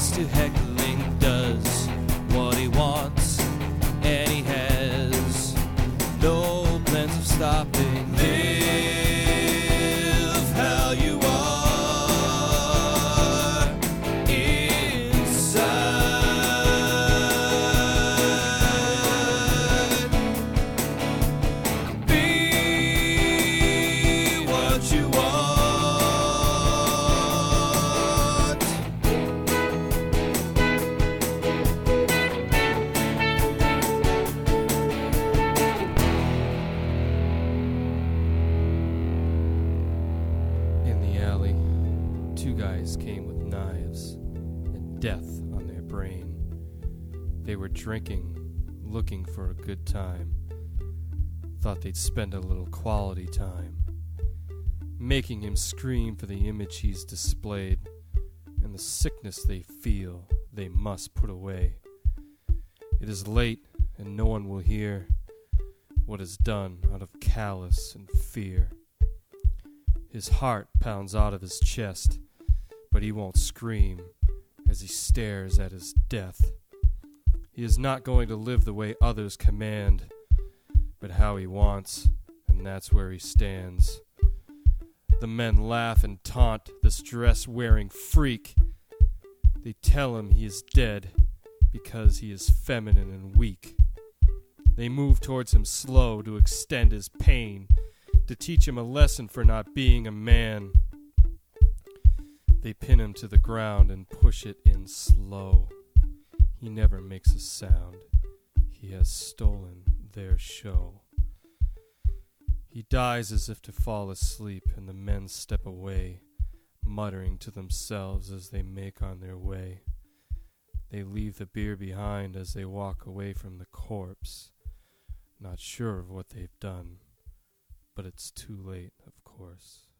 Mr. Heckling does what he wants, and he has no plans of stopping. Live how you are inside. Be what you want. In the alley, two guys came with knives and death on their brain. They were drinking, looking for a good time. Thought they'd spend a little quality time, making him scream for the image he's displayed, and the sickness they feel they must put away. It is late, and no one will hear what is done out of callous and fear. His heart pounds out of his chest, but he won't scream as he stares at his death. He is not going to live the way others command, but how he wants, and that's where he stands. The men laugh and taunt this dress-wearing freak. They tell him he is dead because he is feminine and weak. They move towards him slow to extend his pain, to teach him a lesson for not being a man. They pin him to the ground and push it in slow. He never makes a sound. He has stolen their show. He dies as if to fall asleep, and the men step away, muttering to themselves as they make on their way. They leave the beer behind as they walk away from the corpse, not sure of what they've done. But it's too late, of course.